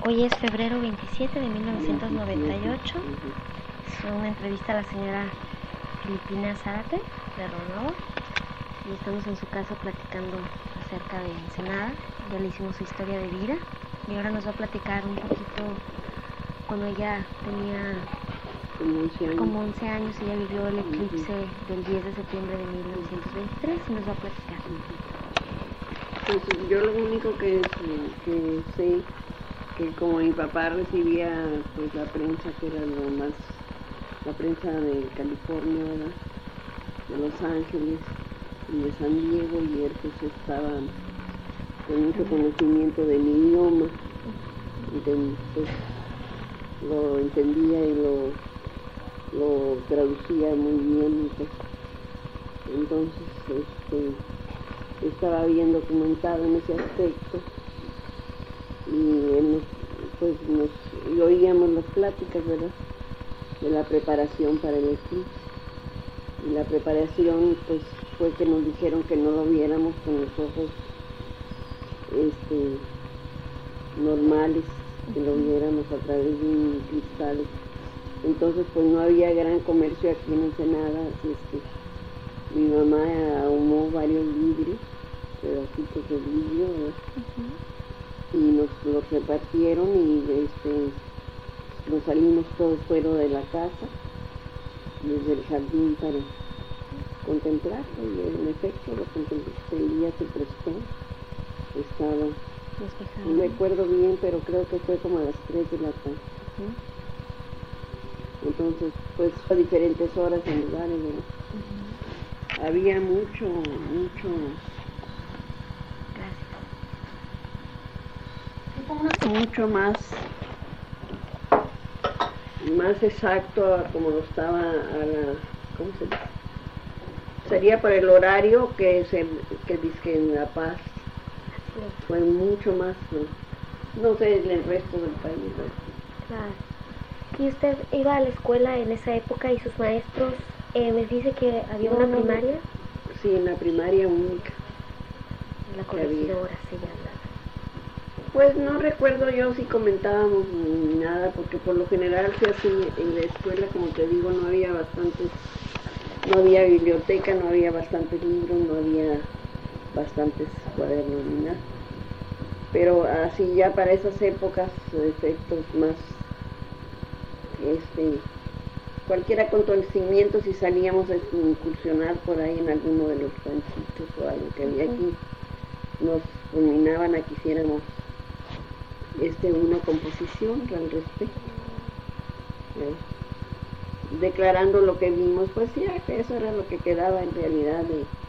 Hoy es febrero 27 de 1998. Es una entrevista a la señora Filipina Zárate de Ronova y estamos en su casa platicando acerca de Ensenada. Ya le hicimos su historia de vida y ahora nos va a platicar un poquito cuando ella tenía como 11 años. Ella vivió el eclipse del 10 de septiembre de 1923 y nos va a platicar. Pues yo lo único que sé, que como mi papá recibía pues la prensa, que era lo más, la prensa de California, ¿verdad?, de Los Ángeles y de San Diego, y él pues estaba con mucho conocimiento del idioma, pues lo entendía y lo traducía muy bien, pues. Entonces estaba bien documentado en ese aspecto, y pues y oíamos las pláticas, ¿verdad?, de la preparación para el eclipse. Y la preparación pues fue que nos dijeron que no lo viéramos con los ojos normales, que lo viéramos a través de un cristal. Entonces pues no había gran comercio aquí en Ensenada, así es que mi mamá ahumó varios vidrios, pedacitos de vidrio, ¿verdad?, y nos los repartieron, y nos salimos todos fuera de la casa, desde el jardín, para contemplarlo, y en efecto lo contemplé. El día se prestó, estaba despejado. No me acuerdo bien, pero creo que fue como a las 3 de la tarde. Entonces pues a diferentes horas en lugares, ¿verdad? Había mucho más exacto a como lo estaba ¿cómo se dice? Sería por el horario que dice en La Paz. Fue mucho más, no sé, el resto del país, ¿no? Claro. ¿Y usted iba a la escuela en esa época y sus maestros, me dice que había una primaria? Sí, en la primaria única. La corregidora se llama. Pues no recuerdo yo si comentábamos ni nada, porque por lo general se hacía en la escuela, como te digo, no había biblioteca, no había bastantes libros, no había bastantes cuadernos ni nada. Pero así ya para esas épocas, efectos más, cualquier acontecimiento, si salíamos a incursionar por ahí en alguno de los ranchitos o algo que había aquí, nos fulminaban a que hiciéramos una composición al respecto, declarando lo que vimos. Pues ya que eso era lo que quedaba en realidad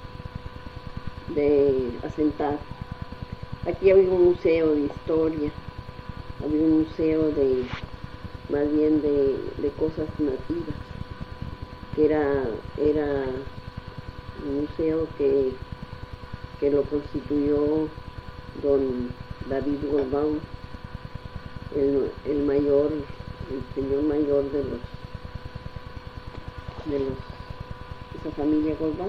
de asentar. Aquí había un museo de historia, había un museo más bien de cosas nativas, que era un museo que lo constituyó don David Goldbaum, el señor mayor de esa familia Goldbaum.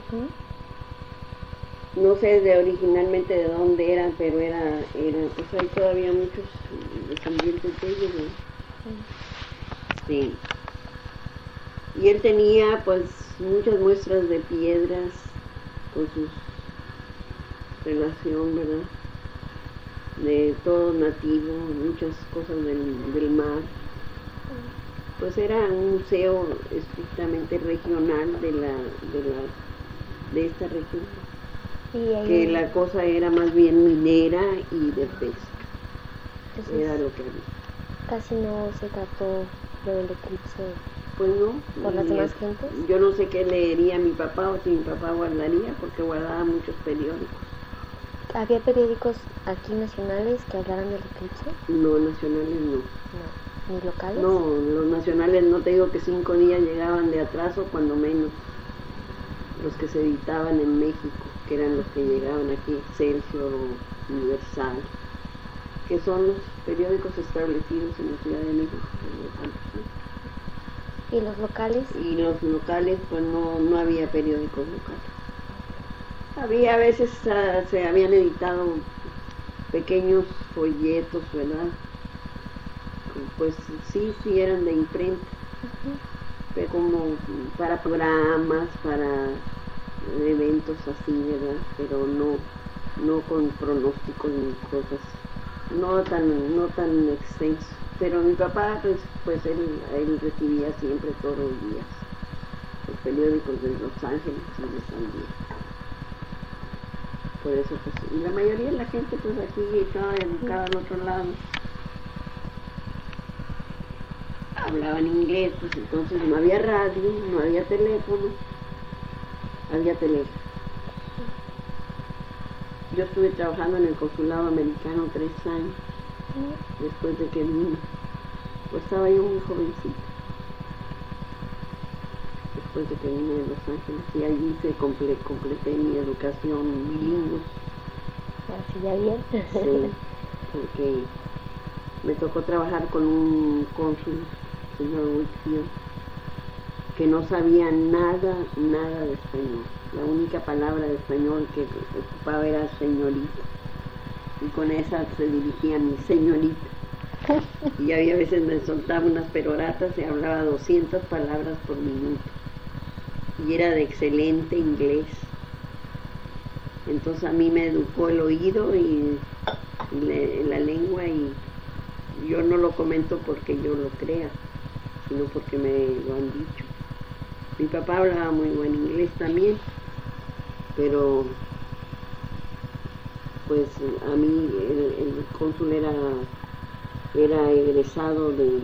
No sé originalmente de dónde eran, pero era pues hay todavía muchos descendientes de ellos, ¿no? Sí. Y él tenía pues muchas muestras de piedras con su relación, ¿verdad?, de todo nativo, muchas cosas del mar. Pues era un museo estrictamente regional de esta región, que la cosa era más bien minera y de pesca. Entonces, era lo que había. Casi no se trató lo del eclipse. Pues no. ¿Por las demás gentes? Yo no sé qué leería mi papá, o si mi papá guardaría, porque guardaba muchos periódicos. ¿Había periódicos aquí nacionales que hablaran del eclipse? No, nacionales no. No. ¿Ni locales? No, los nacionales, no te digo que 5 días llegaban de atraso, cuando menos los que se editaban en México, que eran los que llegaban aquí, Excelsior o Universal, que son los periódicos establecidos en la Ciudad de México. ¿Y los locales? Y los locales, pues no había periódicos locales. Había a veces, se habían editado pequeños folletos, ¿verdad?, pues sí eran de imprenta, pero como para programas, para eventos así, ¿verdad? Pero no con pronósticos ni cosas, no tan extensos. Pero mi papá, pues él recibía siempre todos los días los periódicos de Los Ángeles y de San Diego. Por eso, pues, y la mayoría de la gente, pues aquí estaba educada al otro lado, hablaban inglés, pues entonces no había radio, no había teléfono, había teléfono. Yo estuve trabajando en el consulado americano 3 años, después de que vine. Pues estaba yo muy jovencita, después de que vine de Los Ángeles, y allí completé mi educación bilingüe. Así ya bien. Sí, porque me tocó trabajar con un cónsul, señor Whitfield, que no sabía nada de español. La única palabra de español que ocupaba era señorita, y con esa se dirigía a mi señorita. Y había veces me soltaba unas peroratas y hablaba 200 palabras por minuto, y era de excelente inglés. Entonces a mí me educó el oído y la lengua, y yo no lo comento porque yo lo crea, sino porque me lo han dicho. Mi papá hablaba muy buen inglés también, pero pues a mí el cónsul era egresado de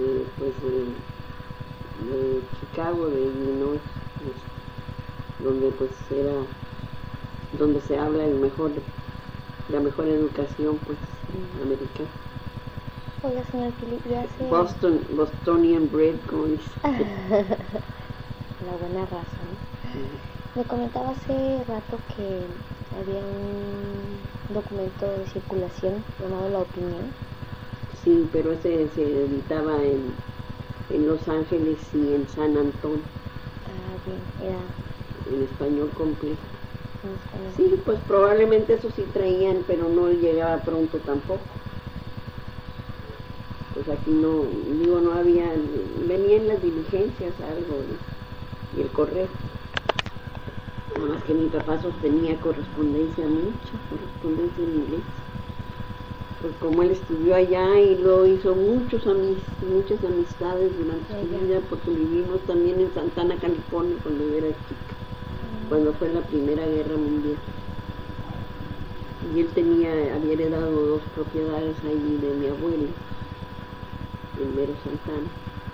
Chicago, de Illinois, donde pues era donde se habla la mejor educación, pues, americana. Oiga, señor Philip, ya sé... Bostonian bread, como dice. La buena raza, ¿no? Me comentaba hace rato que había un documento de circulación llamado La Opinión. Sí, pero ese se editaba en Los Ángeles y en San Antonio. Ah, bien, era... En español completo. En español. Sí, pues probablemente eso sí traían, pero no llegaba pronto tampoco. Pues aquí no había, venían las diligencias, algo, ¿no? Y el correo. Nada más que mi papá sostenía correspondencia, mucha correspondencia en inglés. Pues como él estudió allá y luego hizo muchas amistades durante su vida, porque vivimos también en Santana, California, cuando yo era chica, cuando fue la Primera Guerra Mundial. Y él había heredado 2 propiedades ahí de mi abuelo, en Mero Santana.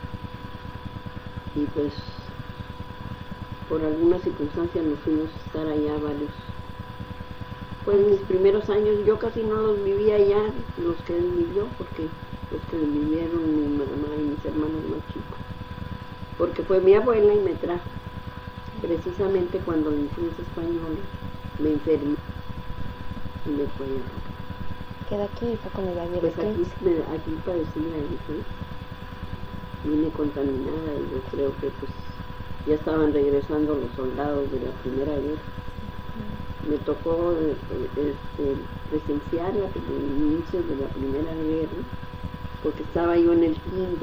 Y pues por algunas circunstancias nos fuimos a estar allá varios. Pues mis primeros años yo casi no los vivía allá, los que él vivió, porque los que vivieron mi mamá y mis hermanos más chicos. Porque fue mi abuela y me trajo. Precisamente cuando en ciencias españolas me enfermé y me fue allá. Quedó aquí y fue cuando ya vio pues aquí padecí la influenza. Vine contaminada y yo creo que pues ya estaban regresando los soldados de la Primera Guerra. Me tocó presenciar los inicios de la Primera Guerra, porque estaba yo en el kinder.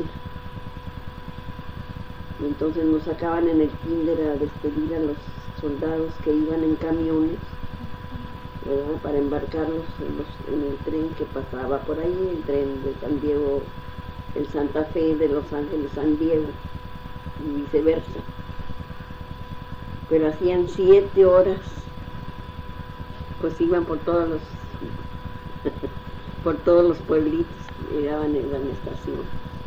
Y entonces nos sacaban en el kinder a despedir a los soldados que iban en camiones, ¿verdad? Para embarcarlos en el tren que pasaba por ahí, el tren de San Diego, el Santa Fe, de Los Ángeles, San Diego, y viceversa. Pero hacían 7 horas, pues iban por todos los pueblitos, llegaban en la estación.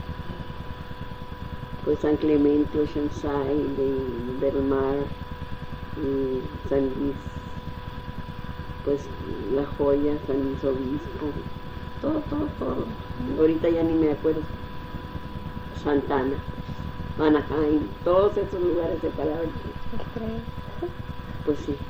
Pues San Clemente, Oceanside, Del Mar, San Luis, pues La Joya, San Luis Obispo, todo. Ahorita ya ni me acuerdo. Santana, Anaheim, todos esos lugares separados. Pues sí.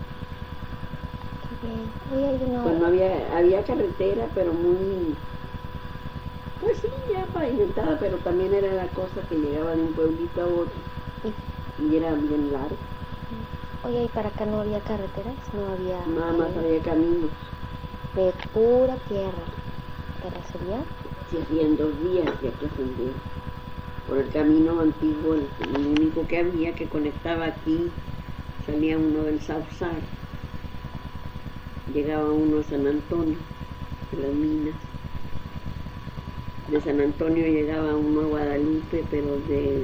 Pues no había carretera, pero muy, pues sí, ya pavimentada, pero también era la cosa que llegaba de un pueblito a otro y era bien largo. Oye, ¿y para acá no había carreteras? No había... Nada más había caminos. De pura tierra. ¿Terracería? se hacía en 2 días de aquí a Sendero. Por el camino antiguo, el único que había que conectaba aquí, salía uno del Sausar, llegaba uno a San Antonio, de las minas. De San Antonio llegaba uno a Guadalupe, pero de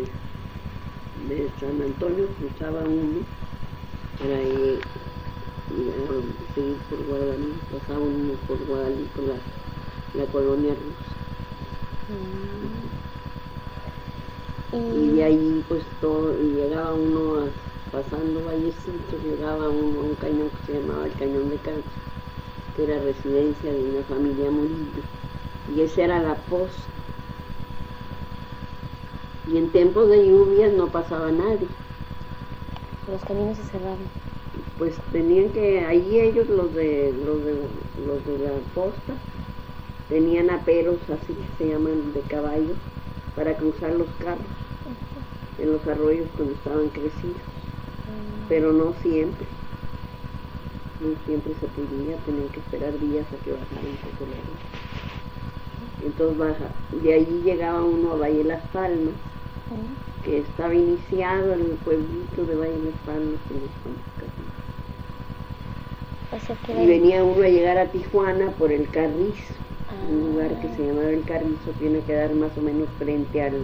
San Antonio cruzaba uno para ir a seguir por Guadalupe, pasaba uno por Guadalupe, la colonia rusa. Y de ahí pues todo, y llegaba uno pasando Vallecitos, llegaba uno a un cañón que se llamaba el Cañón de Cáncer, que era residencia de una familia Murillo, y esa era la posta. Y en tiempos de lluvias no pasaba nadie. Los caminos se cerraban. Pues tenían que, ahí ellos los de la posta, tenían aperos así que se llaman de caballo, para cruzar los carros en los arroyos cuando estaban crecidos, pero no siempre se podía, tenían que esperar días a que bajara un poco la luz. Entonces de allí llegaba uno a Valle Las Palmas, que estaba iniciado en el pueblito de Valle Las Palmas en los Campos. Y venía uno a llegar a Tijuana por el Carrizo, un lugar que se llamaba el Carrizo, tiene que dar más o menos frente al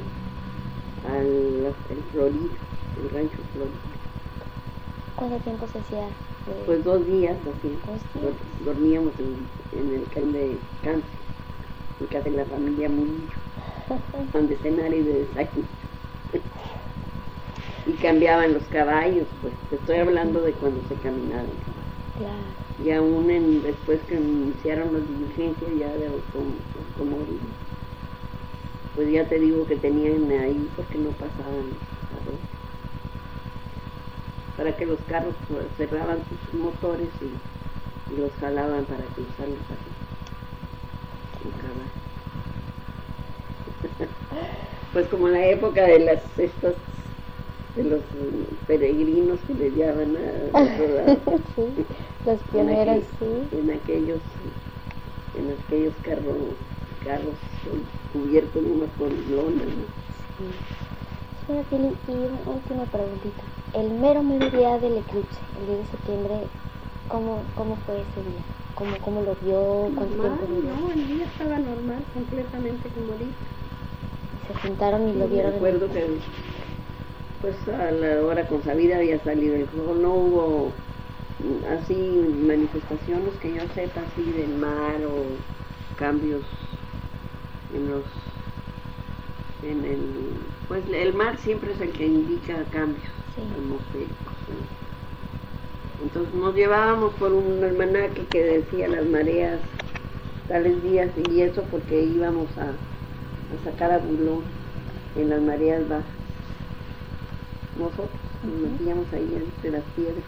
Florido, el rancho Florido. ¿Cuánto tiempo se hacía? Pues 2 días así. Dormíamos en el cañón de Cáncer, en casa de la familia Murillo, donde cenar y de desayuno. Y cambiaban los caballos, pues te estoy hablando de cuando se caminaban. Claro. Y aún después que iniciaron las diligencias ya de automóviles, pues ya te digo que tenían ahí porque no pasaban los carros, para que los carros cerraban sus motores y los jalaban para cruzarlos así, con caballo. Pues como en la época de de los peregrinos que les llaman sí, los pioneros, en aquellos carros cubiertos de una lona, ¿no? Sí. Señora Pili, y una última preguntita. El mero día del eclipse, el 10 de septiembre, ¿cómo fue ese día? ¿Cómo lo vio? ¿Cuánto tiempo duró? No, el día estaba normal, completamente como ahorita. Se juntaron y lo vieron. Recuerdo que pues a la hora consabida había salido el sol, no hubo así manifestaciones que yo sepa así del mar o cambios pues el mar siempre es el que indica cambios atmosféricos, ¿no? Entonces nos llevábamos por un almanaque que decía las mareas tales días, y eso porque íbamos a sacar a bulón en las mareas bajas. Nosotros nos metíamos ahí entre las piedras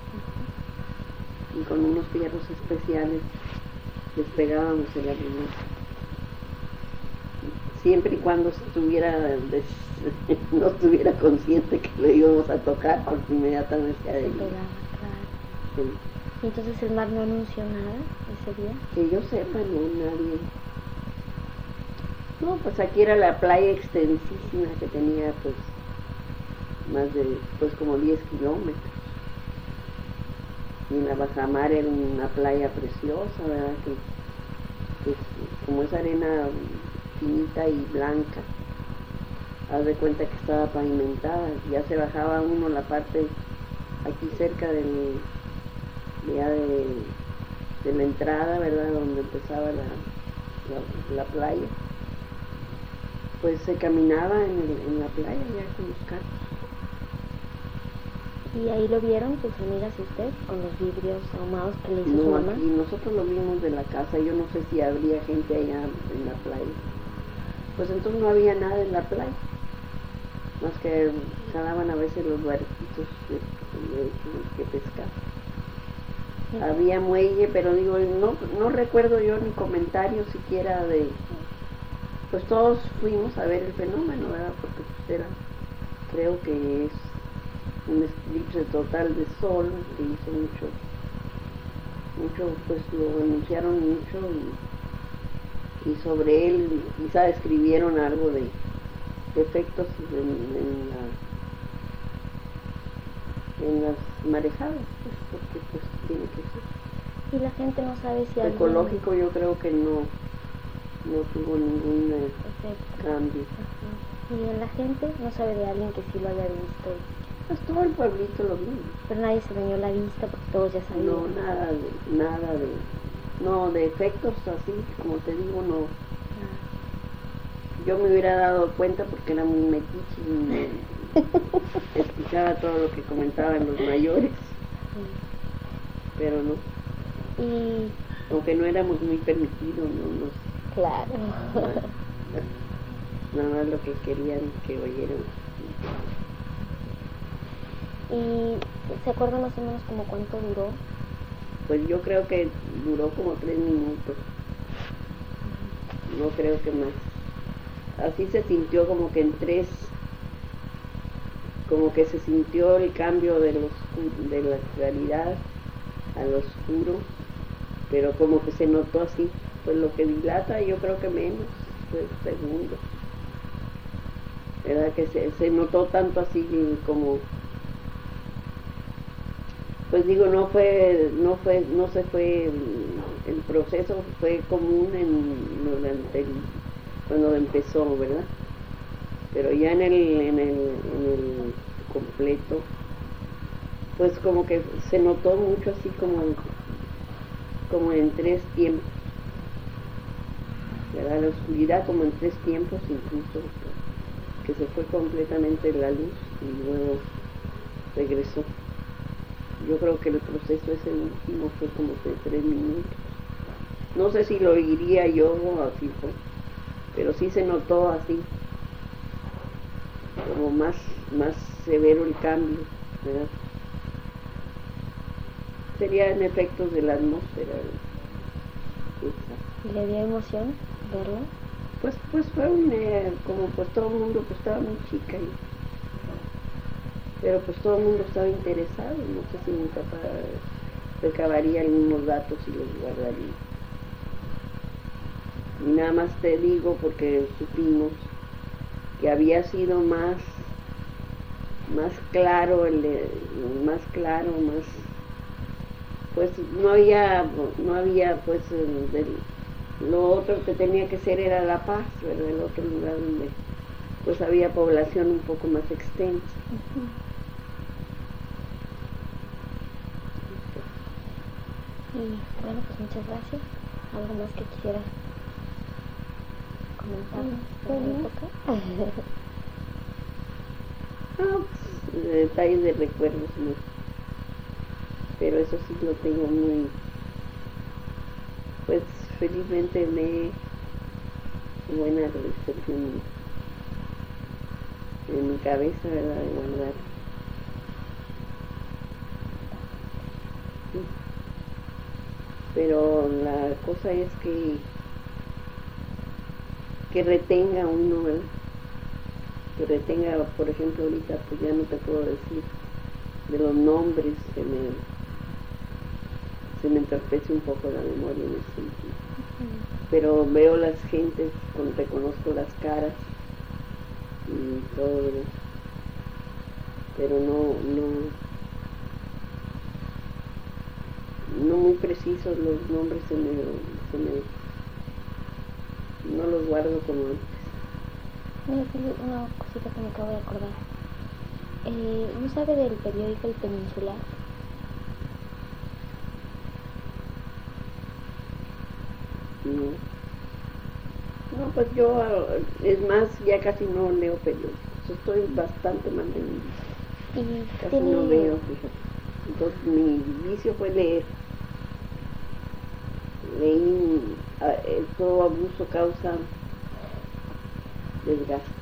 y con unos fierros especiales despegábamos el avión, siempre y cuando no estuviera consciente que lo íbamos a tocar, porque inmediatamente adentro. Claro. Sí. ¿Y entonces el mar no anunció nada ese día? Que yo sepa, no, nadie. No, pues aquí era la playa extensísima que tenía pues más de, pues como 10 kilómetros. Y en la bajamar era una playa preciosa, ¿verdad? Que como esa arena finita y blanca, haz de cuenta que estaba pavimentada, ya se bajaba uno la parte aquí cerca de la entrada, ¿verdad? Donde empezaba la playa, pues se caminaba en la playa ya con los carros. ¿Y ahí lo vieron sus amigas y usted con los vidrios ahumados que le hizo su mamá? Y nosotros lo vimos de la casa, yo no sé si habría gente allá en la playa. Pues entonces no había nada en la playa, más que jalaban a veces los barquitos que pescaban. Sí. Había muelle, pero digo, no recuerdo yo ni comentarios siquiera de... Pues todos fuimos a ver el fenómeno, ¿verdad? Porque pues creo que es un eclipse total de sol, que hizo mucho, pues lo anunciaron mucho y sobre él quizá escribieron algo de efectos en las marejadas, pues, porque pues tiene que ser. Y la gente no sabe si alguien... Ecológico yo creo que no tuvo ningún cambio. Ajá. Y la gente no sabe de alguien que sí lo haya visto. Pues todo el pueblito lo vio. Pero nadie se dañó la vista porque todos ya sabían. No, nada de efectos así, como te digo, no. Yo me hubiera dado cuenta porque era muy metiche y me escuchaba todo lo que comentaban los mayores, pero no. Y aunque no éramos muy permitidos, no nos... claro. Nada más lo que querían que oyeran. ¿Y se acuerda más o menos como cuánto duró? Pues yo creo que duró como 3 minutos. No creo que más. Así se sintió como que como que se sintió el cambio de la claridad al oscuro, pero como que se notó así. Pues lo que dilata yo creo que menos, pues segundo. ¿Verdad? Que se notó tanto así como... Pues digo, no se fue, el proceso fue común cuando empezó, ¿verdad? Pero ya en el completo, pues como que se notó mucho así como en 3 tiempos, ¿verdad? La oscuridad como en 3 tiempos incluso, que se fue completamente la luz y luego regresó. Yo creo que el proceso ese último fue como de 3 minutos. No sé si lo oiría yo o así fue, pero sí se notó así, como más severo el cambio, ¿verdad? Serían efectos de la atmósfera. ¿Y le dio emoción verlo? Pues fue como pues todo el mundo pues estaba muy chica pero pues todo el mundo estaba interesado, no sé si mi papá recabaría algunos datos y los guardaría. Y nada más te digo porque supimos que había sido más claro, pues no había pues lo otro que tenía que ser era La Paz, ¿verdad? El otro lugar donde pues había población un poco más extensa. Y bueno, pues muchas gracias. ¿Algo más que quisiera comentar? No, pues, detalles de recuerdos, ¿no? Pero eso sí lo tengo muy, pues felizmente buena recepción en mi cabeza, ¿verdad? De guardar. Sí. Pero la cosa es que retenga uno, ¿verdad? Que retenga, por ejemplo, ahorita pues ya no te puedo decir de los nombres, se me entorpece un poco la memoria en ese sentido. Pero veo las gentes, reconozco las caras y todo eso, pero no muy precisos los nombres, no los guardo como antes. Una cosita que me acabo de acordar. ¿No sabe del periódico El Peninsular? No, pues yo, es más, ya casi no leo periódicos, estoy bastante mal de mi vida. Casi no veo, fíjate. Entonces mi vicio fue leer. Leí, todo abuso causa desgaste.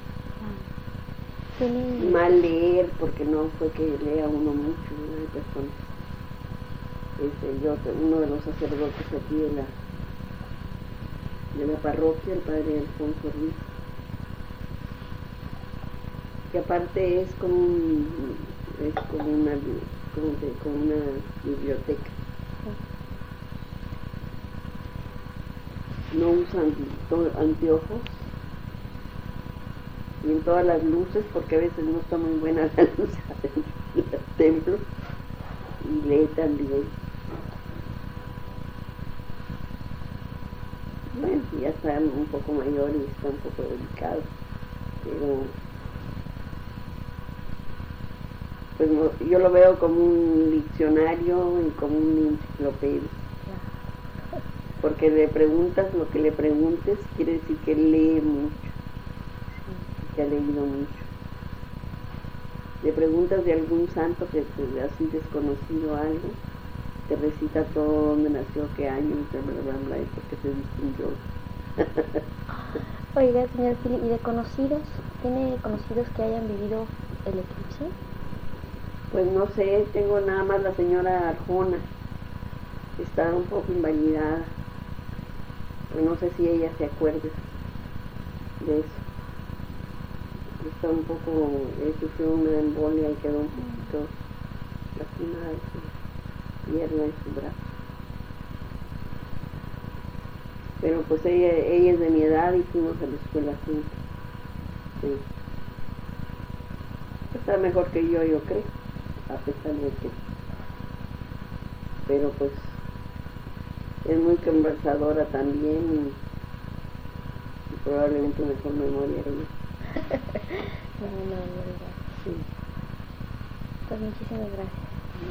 Mal leer, porque no fue que lea uno mucho, ¿no? Hay personas. Uno de los sacerdotes aquí de la parroquia, el padre Alfonso Ruiz, que aparte es como una biblioteca. no usan anteojos y en todas las luces, porque a veces no está muy buena la luz en el templo, y lee también. Bueno, ya está un poco mayor y está un poco delicado, pero pues no, yo lo veo como un diccionario y como una enciclopedia, porque le preguntas lo que le preguntes, quiere decir que lee mucho, que ha leído mucho. Le preguntas de algún santo que te así desconocido algo, te recita todo, dónde nació, qué año, bla, bla, bla, y por qué se distinguió. Oiga, señor Philip, ¿y de conocidos? ¿Tiene conocidos que hayan vivido el eclipse? Pues no sé, tengo nada más la señora Arjona, está un poco invalidada, pues no sé si ella se acuerde de eso. Está un poco, sufrió una embolia y quedó un poquito lastimada de su pierna y su brazo. Pero pues ella es de mi edad y fuimos a la escuela juntos. Sí. Está mejor que yo creo, a pesar de que. Pero pues es muy conversadora también y probablemente mejor memoria ella. No, Sí. pues muchísimas gracias.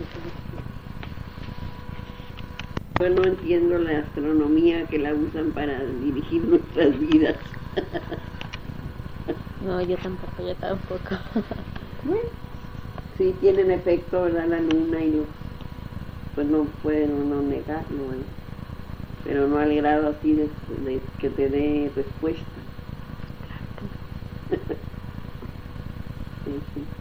Yo no entiendo la astronomía que la usan para dirigir nuestras vidas. No, yo tampoco. Bueno, sí tienen efecto, ¿verdad? La luna y pues no pueden uno negarlo, ¿eh? Pero no al grado así de que te dé respuesta. Sí, sí.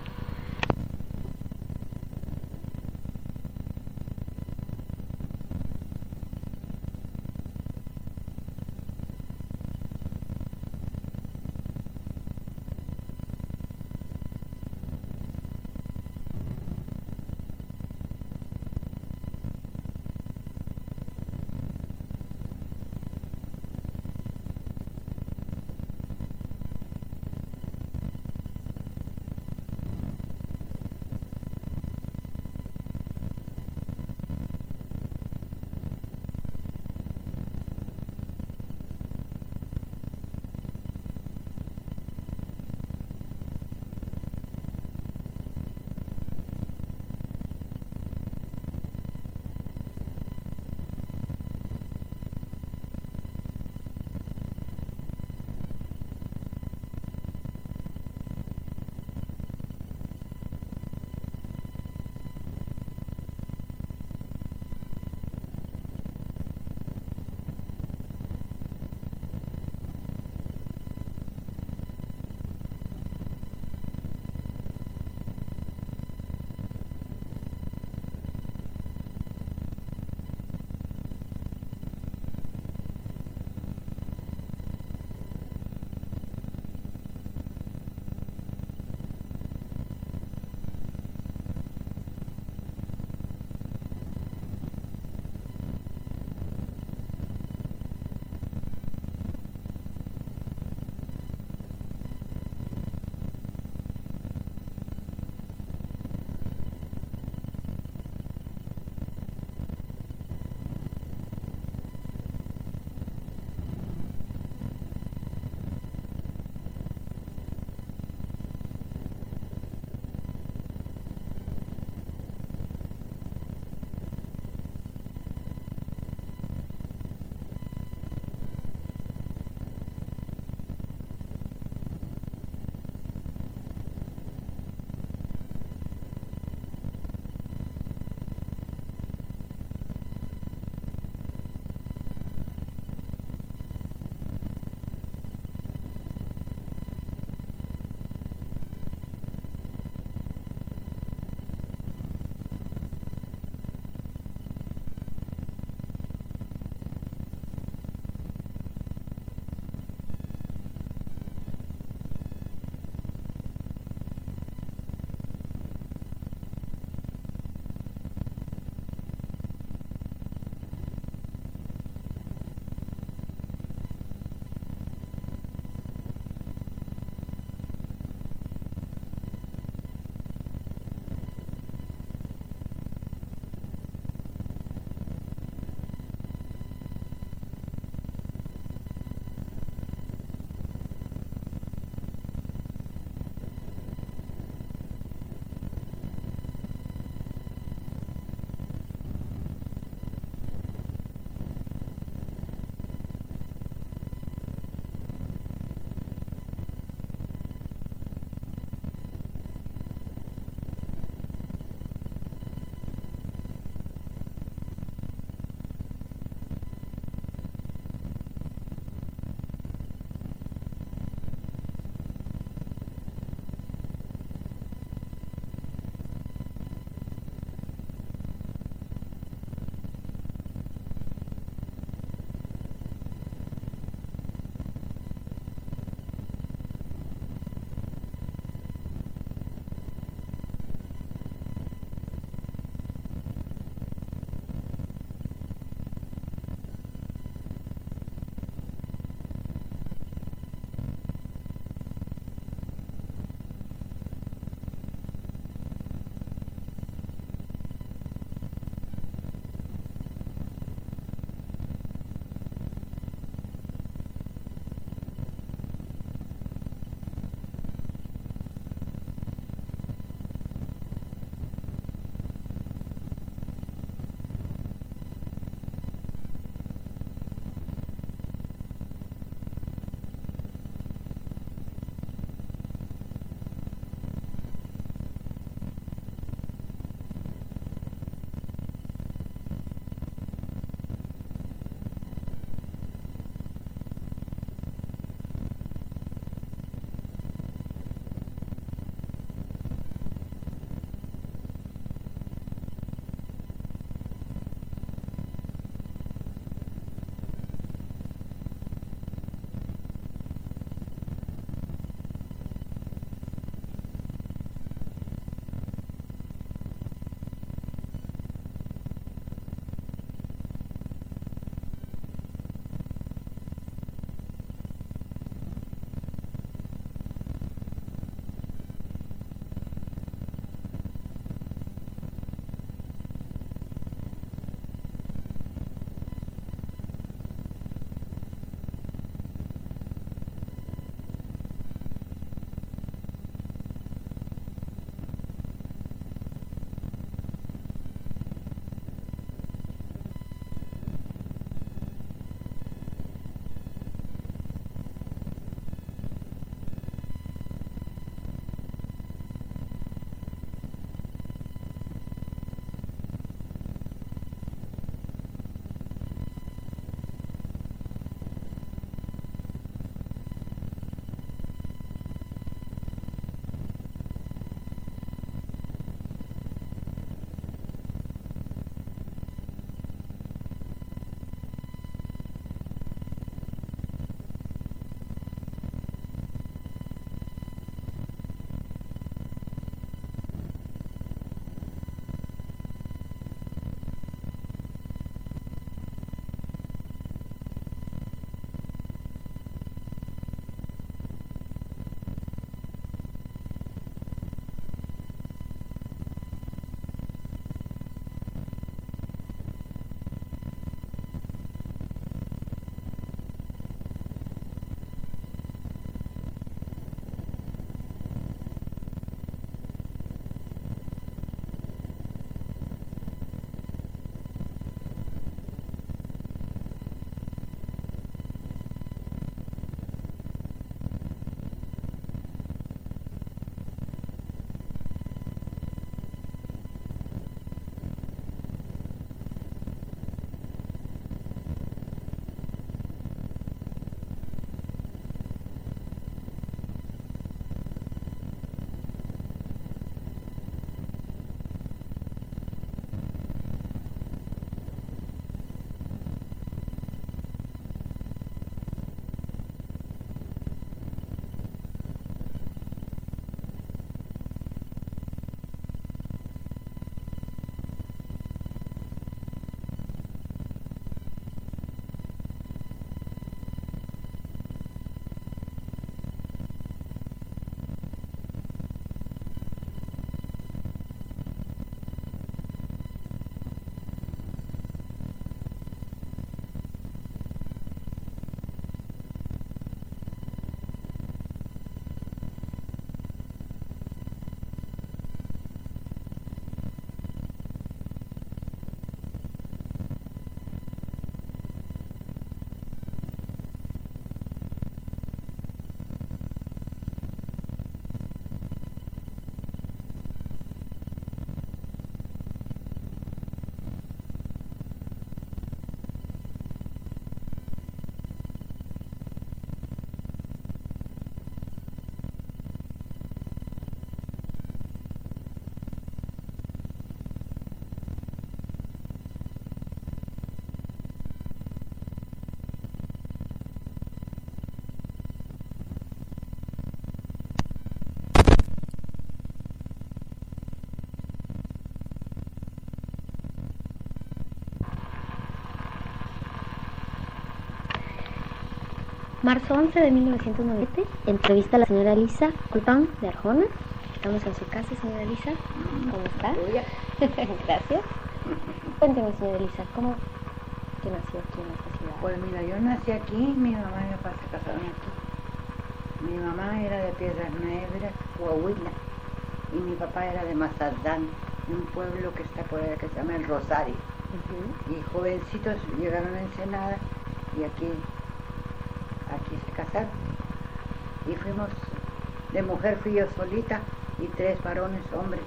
Marzo 11 de 1990, entrevista a la señora Elisa Culpán de Arjona. Estamos en su casa, señora Elisa. ¿Cómo está? Gracias. Cuénteme, señora Elisa, ¿cómo que nació aquí en esta ciudad? Pues mira, yo nací aquí, mi mamá y mi papá se casaron aquí. Mi mamá era de Piedras Negras, Coahuila, y mi papá era de Mazatlán, un pueblo que está por allá que se llama El Rosario. Y jovencitos llegaron a Ensenada y aquí se casaron. Y fuimos, de mujer fui yo solita y 3 varones hombres.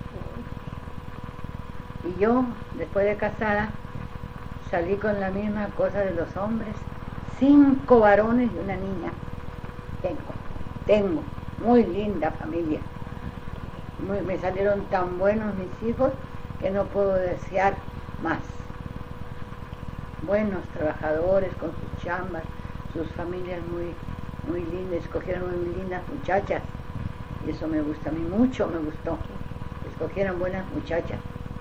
Y yo, después de casada, salí con la misma cosa de los hombres, 5 varones y una niña. Tengo, muy linda familia. Me salieron tan buenos mis hijos que no puedo desear más. Buenos trabajadores con sus chambas, sus familias muy lindas, escogieron muy lindas muchachas. Y eso me gusta a mí mucho, me gustó. Escogieron buenas muchachas.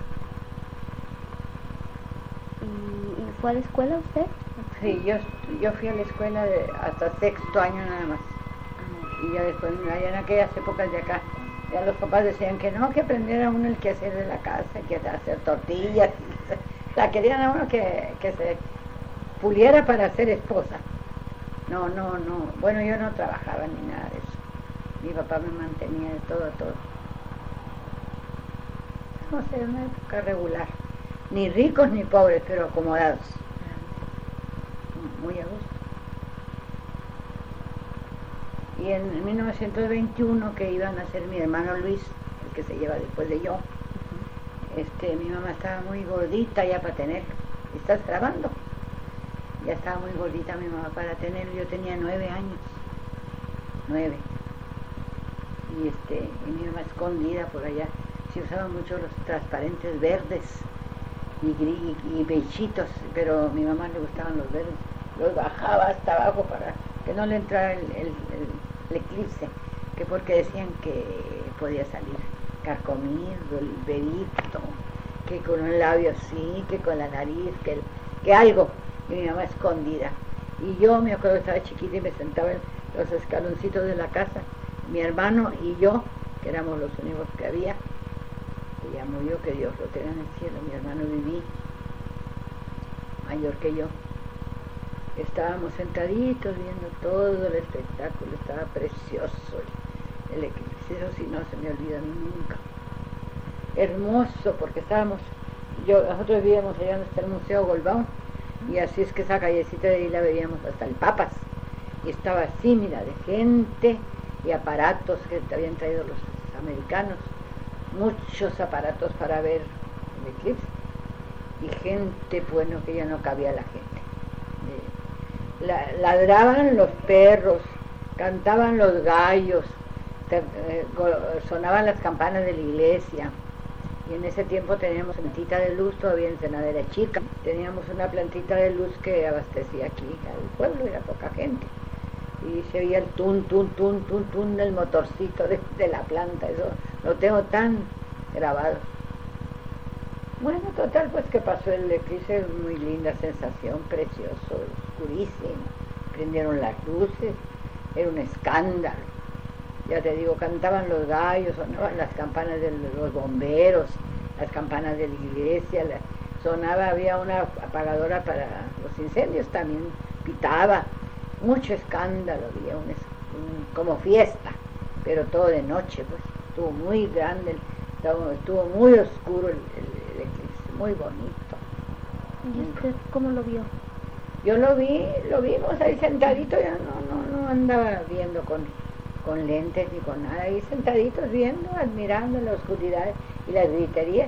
¿Y fue a la escuela usted? Sí, yo fui a la escuela hasta 6º año nada más. Y ya después, allá en aquellas épocas de acá, ya los papás decían que no, que aprendiera uno el quehacer de la casa, que hacer tortillas. La querían a uno que se puliera para ser esposa. No. Bueno, yo no trabajaba ni nada de eso. Mi papá me mantenía de todo a todo. No sé, una época regular. Ni ricos ni pobres, pero acomodados. Muy a gusto. Y en 1921, que iba a nacer mi hermano Luis, el que se lleva después de yo, mi mamá estaba muy gordita ya para tenerlo. ¿Estás grabando? Ya estaba muy gordita mi mamá para tenerlo. Yo tenía 9 años. 9. Y mi mamá escondida por allá. Se usaban mucho los transparentes verdes y beichitos, pero a mi mamá le gustaban los verdes. Los bajaba hasta abajo para que no le entrara el eclipse, que porque decían que podía salir carcomido, el bebito, que con un labio así, que con la nariz, que algo, y mi mamá escondida. Y yo me acuerdo que estaba chiquita y me sentaba en los escaloncitos de la casa, mi hermano y yo, que éramos los únicos que había, que ya murió, que Dios lo tenga en el cielo. Mi hermano Viví, mayor que yo. Estábamos sentaditos viendo todo el espectáculo, estaba precioso el eclipse, eso sí no se me olvida a mí nunca. Hermoso, porque nosotros vivíamos allá donde está el Museo Golbán, y así es que esa callecita de ahí la veíamos hasta el Papas, y estaba así, mira, de gente y aparatos que habían traído los americanos, muchos aparatos para ver el eclipse, y gente, bueno, que ya no cabía la gente. Ladraban los perros, cantaban los gallos, sonaban las campanas de la iglesia. Y en ese tiempo teníamos plantita de luz, todavía en Ensenada era chica. Teníamos una plantita de luz que abastecía aquí al pueblo, era poca gente. Y se oía el tun del motorcito de la planta, eso lo tengo tan grabado. Bueno, total, pues que pasó el eclipse, muy linda sensación, precioso, oscurísimo. Prendieron las luces, era un escándalo. Ya te digo, cantaban los gallos, sonaban las campanas de los bomberos, las campanas de la iglesia, sonaba, había una apagadora para los incendios también, pitaba, mucho escándalo, había como fiesta, pero todo de noche, pues, estuvo muy grande, estuvo muy oscuro el eclipse, muy bonito. ¿Y usted cómo lo vio? Yo lo vimos ahí sentadito, ya no andaba viendo con lentes ni con nada, ahí sentaditos viendo, admirando la oscuridad y las griterías.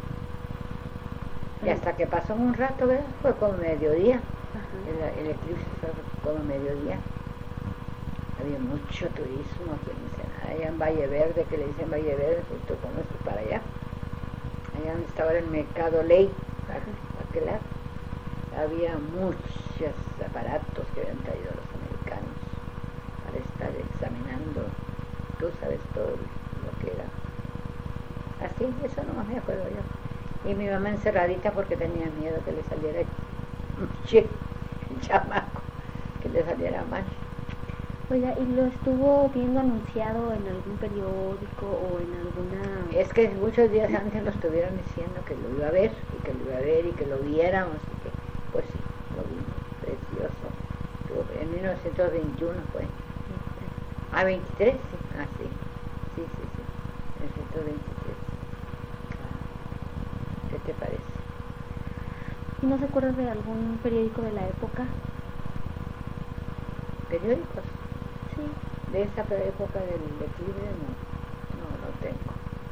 Y hasta que pasó un rato, ¿verdad? Fue como mediodía, el eclipse fue como mediodía. Había mucho turismo aquí en Ensenada, allá en Valle Verde, que le dicen Valle Verde, pues tú conoces para allá. Allá donde estaba el mercado Ley, para aquel lado. Había muchos aparatos que habían traído los americanos para estar examinando, tú sabes todo lo que era. Así, eso no me acuerdo yo. Y mi mamá encerradita porque tenía miedo que le saliera un chamaco, que le saliera mal. Oiga, ¿y lo estuvo viendo anunciado en algún periódico o en alguna...? Es que muchos días antes lo estuvieron diciendo que lo iba a ver, y que lo iba a ver, y que lo viéramos, y que, pues sí, lo vimos, precioso. En 1921 fue. Ah, 23, sí. Ah, sí. Sí. 1923. ¿Qué te parece? ¿Y no se acuerda de algún periódico de la época? ¿Periódicos? Sí. De esa época del declive, no tengo.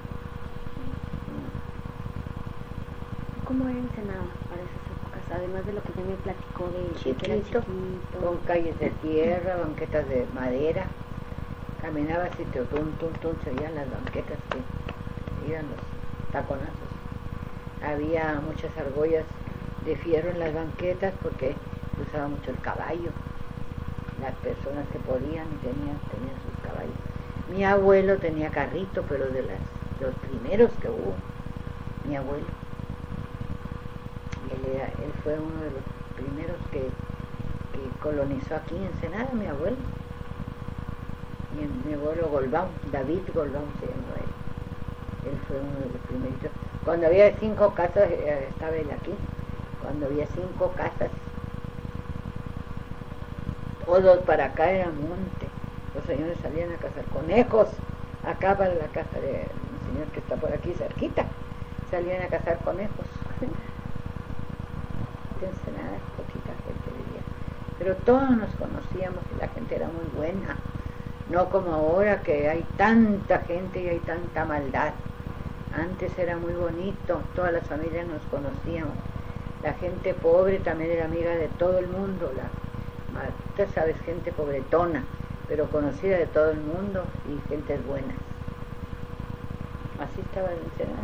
No. ¿Cómo era Ensenada para esas épocas? Además de lo que ya me platicó de que era Chiquito, con calles de tierra, banquetas de madera. Caminabas y te se oían las banquetas que iban los taconazos. Había muchas argollas de fierro en las banquetas porque se usaba mucho el caballo. Las personas que podían y tenían sus caballos. Mi abuelo tenía carrito, pero de los primeros que hubo, mi abuelo. Él fue uno de los primeros que colonizó aquí en Ensenada, mi abuelo. Mi abuelo Golbán, David Golbán se llamó él. Él fue uno de los primeritos. Cuando había 5 casas, estaba él aquí. Cuando había 5 casas, todos para acá era monte. Los señores salían a cazar conejos. Acá para la casa del señor que está por aquí cerquita, salían a cazar conejos. De Ensenada, poquita gente vivía. Pero todos nos conocíamos y la gente era muy buena. No como ahora que hay tanta gente y hay tanta maldad. Antes era muy bonito, todas las familias nos conocíamos. La gente pobre también era amiga de todo el mundo. Tú sabes, gente pobretona, pero conocida de todo el mundo y gentes buenas. Así estaba en Ensenada.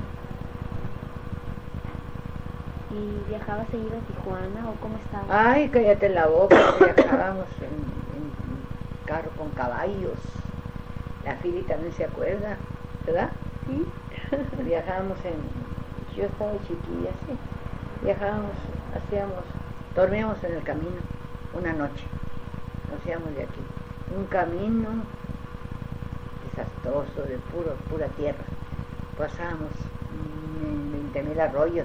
¿Y viajaba seguido a Tijuana o cómo estaba? Ay, cállate la boca, viajábamos en carro con caballos. La Fili también se acuerda, ¿verdad? Sí. Viajábamos yo estaba chiquilla, sí. Viajábamos, dormíamos en el camino una noche. Nos íbamos de aquí. Un camino desastroso, de pura tierra. Pasábamos 20.000 arroyos.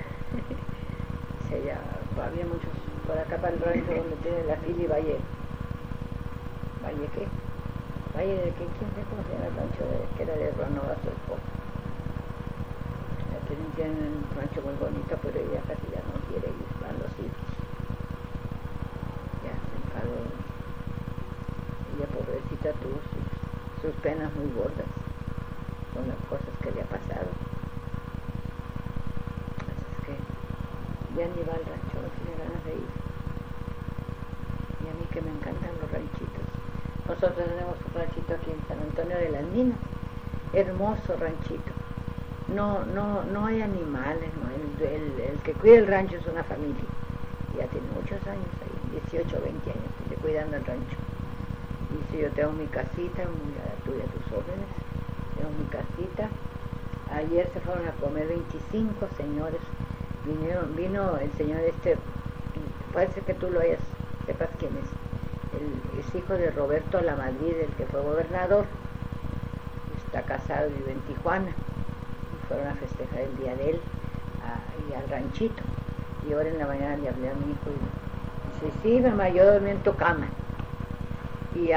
Había muchos, por acá para el rancho donde tiene la Fili, Valle ¿qué? Valle de qué, ¿quién sé cómo se llama el rancho? Que era de Ranova, su esposa. Tienen un rancho muy bonito, pero ella casi ya no quiere ir, van los hijos. Ya se enfadó. Ella, pobrecita, tuvo sus penas muy gordas con las cosas que le ha pasado. Así es que ya ni va al rancho, no tiene ganas de ir. Y a mí que me encantan los ranchitos. Nosotros tenemos un ranchito aquí en San Antonio de las Minas, hermoso ranchito. No hay animales, no. El que cuida el rancho es una familia. Ya tiene muchos años ahí, 18, 20 años, cuidando el rancho. Dice, yo tengo mi casita, muy a la tuya, a tus órdenes. Tengo mi casita. Ayer se fueron a comer 25 señores. Vino el señor parece que tú sepas quién es. Es hijo de Roberto Lamadrid, el que fue gobernador. Está casado y vive en Tijuana. Y fueron a festejar el día de él y al ranchito. Y ahora en la mañana le hablé a mi hijo y dice, sí, mamá, yo dormí en tu cama. Y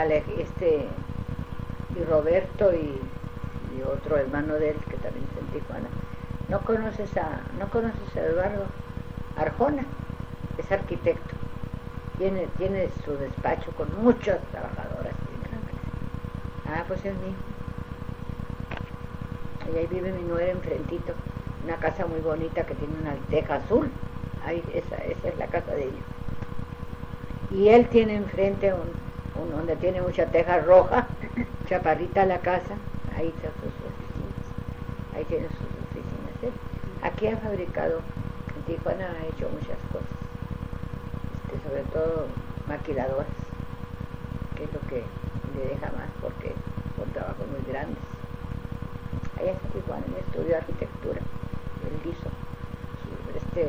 y Roberto y otro hermano de él que también está en Tijuana. ¿No conoces a Eduardo Arjona? Es arquitecto. Tiene su despacho con muchas trabajadoras. Ah, pues es mío. Y ahí vive mi nuera enfrentito, una casa muy bonita que tiene una teja azul. Ahí, esa es la casa de ellos. Y él tiene enfrente donde tiene mucha teja roja, chaparrita la casa, ahí están sus oficinas. Ahí tiene sus oficinas. ¿Eh? Aquí ha fabricado, en Tijuana ha hecho muchas cosas. Sobre todo maquiladoras, que es lo que le deja más porque son trabajos muy grandes. Allá está Tijuana, él estudió arquitectura, él hizo,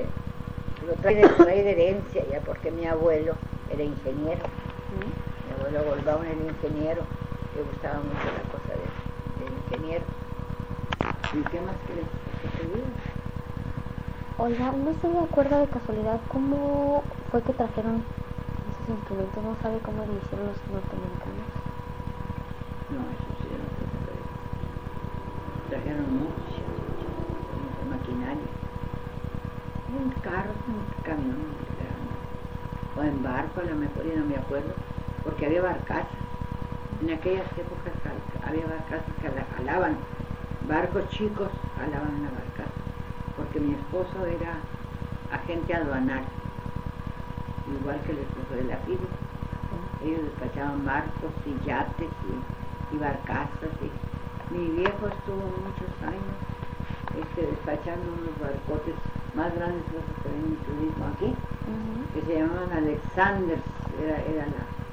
lo trae de herencia ya porque mi abuelo era ingeniero. Mi abuelo luego el Baum era ingeniero, le gustaba mucho la cosa del ingeniero. ¿Y qué más quieres que te diga? Oiga, no se me acuerda de casualidad cómo fue que trajeron esos instrumentos, no sabe cómo lo hicieron los norteamericanos. No, eso sí, no te puede. Trajeron mucha maquinaria. En carros, en camiones, o en barco a lo mejor, y no me acuerdo, porque había barcazas. En aquellas épocas había barcazas que la jalaban, barcos chicos jalaban la barcaza, porque mi esposo era agente aduanal, igual que el esposo de la Fili. Ellos despachaban barcos y yates y barcazas. Mi viejo estuvo muchos años despachando unos barcotes más grandes que los que ven en turismo aquí, que se llamaban Alexanders, era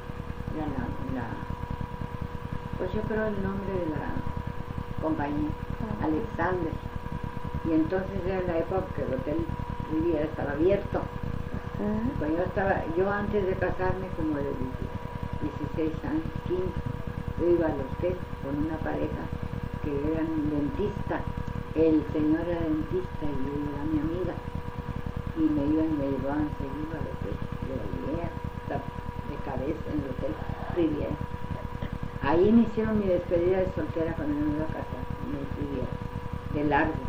pues yo creo el nombre de la compañía, Alexander. Y entonces era la época que el hotel Riviera estaba abierto. Cuando yo antes de casarme, como de 16 años, 15, yo iba al hotel con una pareja que eran dentista. El señor era dentista y yo era mi amiga, y me llevaban seguido al hotel de la idea, de cabeza en el hotel Riviera. Ahí me hicieron mi despedida de soltera cuando yo me iba a casar, en el Riviera, de largo.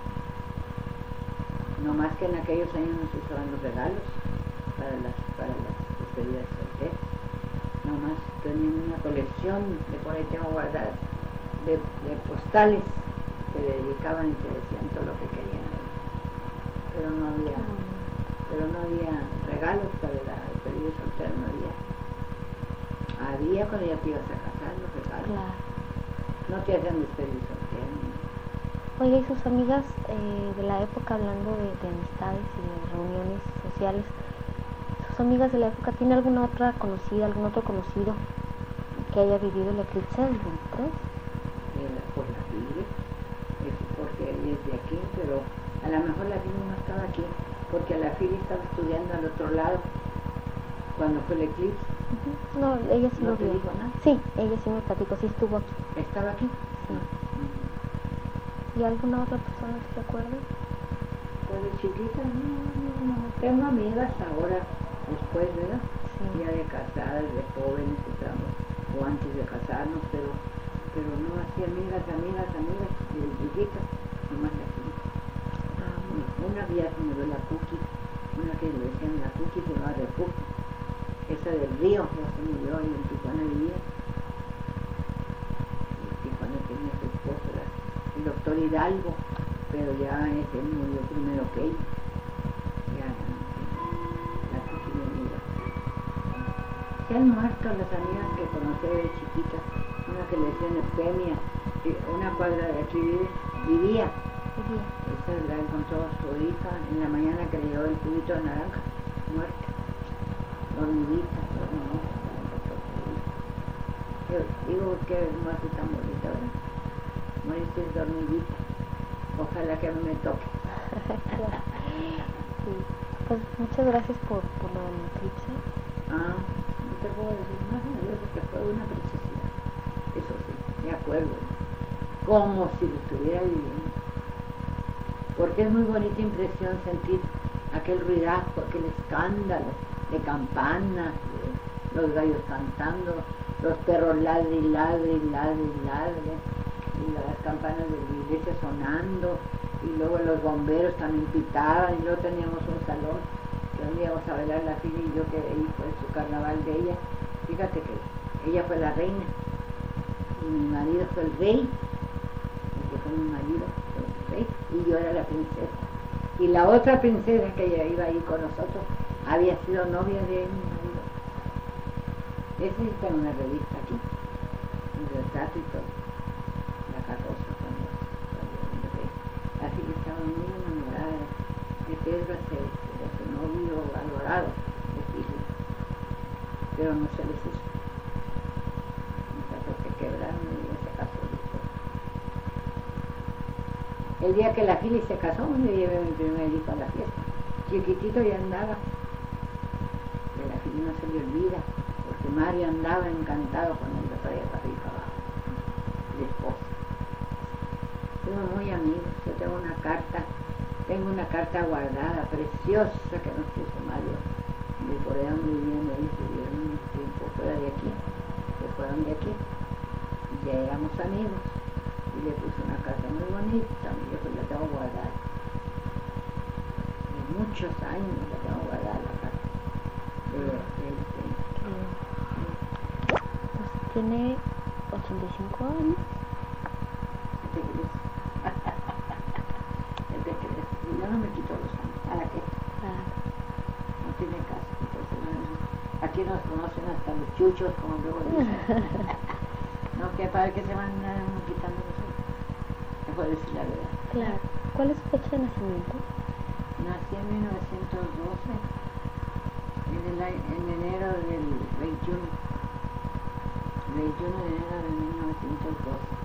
No más que en aquellos años no se usaban los regalos para las despedidas de soltera. No más tenían una colección, de por ahí tengo guardadas, de postales que le dedicaban y te decían todo lo que querían. Pero no había regalos para la despedida soltera, no había. Había cuando ya te ibas a casar los regalos. Claro. No te hacían despedida soltera. Oiga, ¿y sus amigas de la época, hablando de amistades y de reuniones sociales, sus amigas de la época, ¿tiene alguna otra conocida, algún otro conocido que haya vivido el eclipse del 23? Por la Fili, porque ella es de aquí, pero a lo mejor la Fili no estaba aquí, porque la Fili estaba estudiando al otro lado cuando fue el eclipse. No, ella sí ¿No lo te vio. dijo nada? Sí, ella sí me platicó, sí estuvo aquí. ¿Estaba aquí? Sí. ¿Y alguna otra persona que se acuerde? Pues de chiquita, no. Tengo amigas ahora, después, ¿verdad? Sí. Ya de casadas, de jóvenes, o antes de casarnos, pero no así amigas, de chiquitas, nomás de aquí. Una vía se murió la Cookie, una que le decían la Cookie se llamaba Refugio, esa del río, ya se murió y en Tijuana vivía. En Tijuana tenía su esposo, el doctor Hidalgo, pero ya ese murió primero que ella. Ya la Cookie no murió. Se han muerto las amigas que conocí de chiquitas, una que le decían Eufemia, una cuadra de aquí vivía. Esa la encontró su hija en la mañana que le llevó el cubito de naranja, muerta, dormidita. Yo digo que muerte tan bonita, ¿verdad? Morirse dormidita. Ojalá que a mí me toque. Sí. Pues muchas gracias por lo del eclipse. No te puedo decir más, que fue una preciosidad. Eso sí, me acuerdo. Como si lo estuviera viviendo. Porque es muy bonita impresión sentir aquel ruidajo, aquel escándalo de campanas, de los gallos cantando, los perros ladre y ladre y ladre y ladre, y las campanas de la iglesia sonando, y luego los bomberos también pitaban, y luego teníamos un salón que donde íbamos a bailar la Fili y yo, que ahí fue su carnaval de ella. Fíjate que ella fue la reina y mi marido fue el rey, el que fue mi marido fue el rey, y yo era la princesa. Y la otra princesa que ella iba ahí con nosotros había sido novia de mi marido. Ese está en una revista aquí, un retrato y todo, la carroza cuando el rey. Así que estaba muy enamorada de Pedro, de su novio adorado, de Fili, pero no se les hizo. Se quebraron y se casó después. El día que la Fili se casó, le llevé a mi primer hijo a la fiesta. Chiquitito ya andaba. De la Fili no se le olvida, porque Mario andaba encantado con él, lo traía para arriba y para abajo, de esposa. Fuimos muy amigos. Yo tengo una carta guardada, preciosa, que nos puso Mario, de por allá donde vivían ellos, vivieron un tiempo fuera de aquí, se fueron de aquí, y ya éramos amigos, y le puse una carta muy bonita, yo pues la tengo guardada. De muchos años la tengo guardada la carta. Pues tiene 85 años. ¿Qué te crees? ¿Qué te crees? Yo no me quito los años. ¿Para qué? No tiene caso. Entonces, aquí nos conocen hasta los chuchos, como luego dicen. No, que para que se van quitando los años. Mejor decir la verdad. Claro. ¿Cuál es su fecha de nacimiento? Nací en 1912, en enero del 21 de enero de 1912.